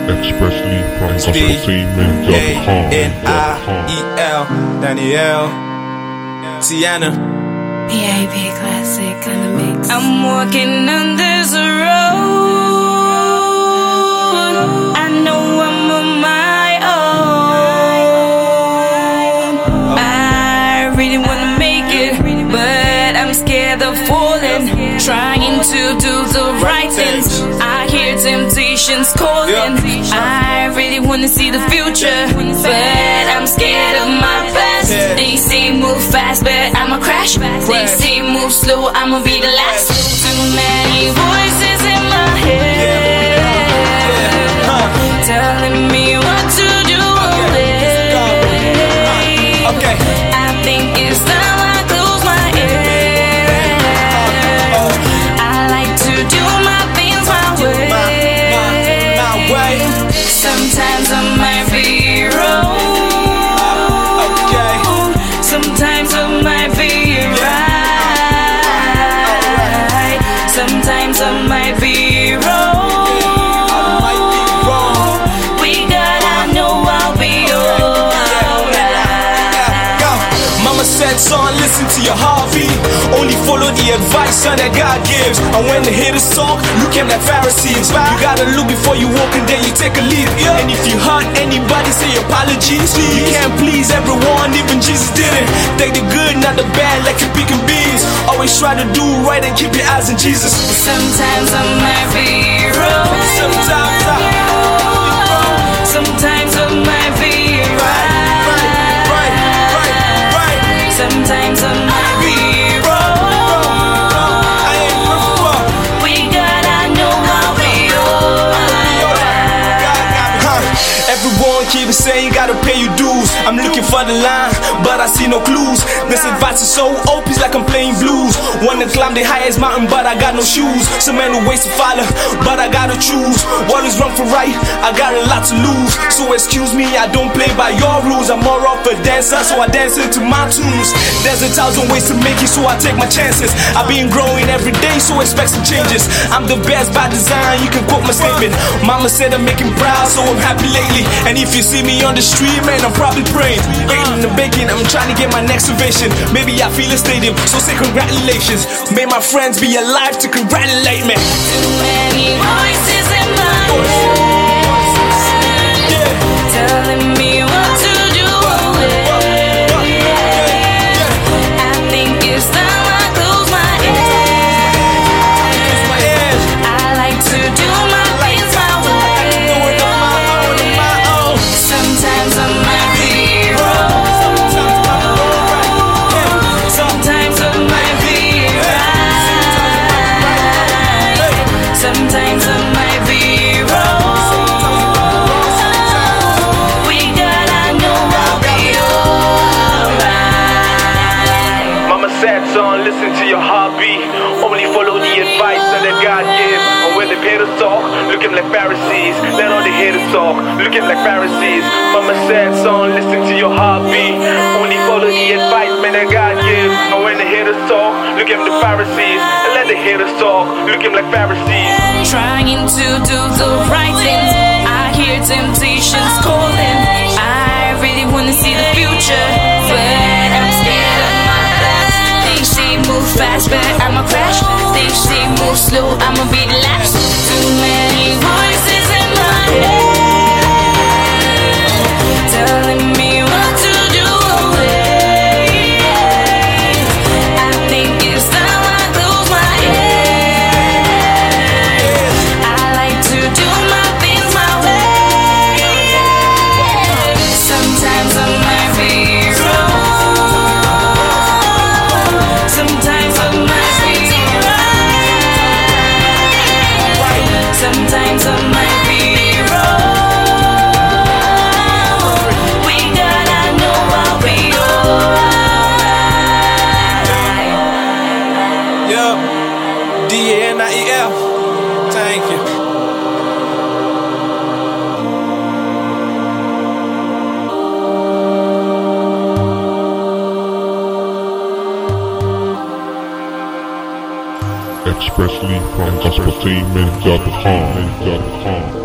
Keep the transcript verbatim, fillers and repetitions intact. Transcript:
Expressly from gospel team dot com. N I E L Danielle Tiana P A P classic kind of mix. I'm walking on this road. I know I'm on my own. I really wanna make it, but I'm scared of falling. Trying to do the right things. I hear temptations calling. I really wanna see the future, but I'm scared of my past. They say move fast, but I'ma crash. They say move slow, I'ma be the last. Too many voices in my head telling me what to do. Okay. I think it's time I close my ears. I like to do my things my way. My, my way. Sometimes I might be wrong. Okay. Sometimes I might be right. Sometimes I might be wrong. We gotta know I'll be alright. Mama said, son, listen to your heartbeat. Only follow the advice, son, that God gives. And when the haters talk, look at like Pharisees. You gotta look before you walk and then you take a leap. And if you hurt anybody, say apologies. You can't please everyone, even Jesus didn't. Take the good, not the bad, like you're picking beans. Always try to do right and keep your eyes on Jesus. Sometimes I might be wrong. Sometimes I Sometimes I might be right. Right, right, right, right. Sometimes I might be wrong. I ain't perfect. We gotta know I'll be alright. Everyone keep saying you gotta pay your dues. I'm looking for the line, but I see no clues. This advice is so O P, it's like I'm playing blues. Wanna climb the highest mountain, but I got no shoes. Some men who ways to follow, but I gotta choose. What is wrong for right? I got a lot to lose. So excuse me, I don't play by your rules. I'm more of a dancer, so I dance into my tunes. There's a thousand ways to make it, so I take my chances. I've been growing every day, so expect some changes. I'm the best by design, you can quote my statement. Mama said I'm making proud, so I'm happy lately. And if you see me on the street, man, I'm probably praying. Waiting and baking, I'm trying to get my next ovation. Maybe I feel a stadium, so say congratulations. May my friends be alive to congratulate me. Too many voices in my head, Yeah. telling me what to do. I think it's time I close my ears. My ears. I like to do my things my Do way. it on my own, on my own. Sometimes I might be wrong. Sometimes I might be right. Sometimes I might be wrong. We gotta know I'll be alright. Mama said, son, listen to your heartbeat. Only follow the advice that God gives. And when the haters talk, look at them like Pharisees. Let all the haters talk, look at them like Pharisees. Mama said, son, listen to your heartbeat. Only follow the advice, man, that God gives. And when the haters talk, look at them the Pharisees. And let the haters talk, look at them like Pharisees. Trying to do the right things. I hear temptations calling. I really wanna see the future, but I'm scared of my past. They say move fast, but I'ma crash. They say move slow, I'ma be the last. Too many voices in my head telling me what to do. I think it's time I close my ears. I like to do my things my way. Sometimes I might be wrong. Sometimes I might be right. Sometimes I might be wrong. We gotta know I'll be alright. Yup. D A N I E L. Thank you. Expressly from gospel team dot com.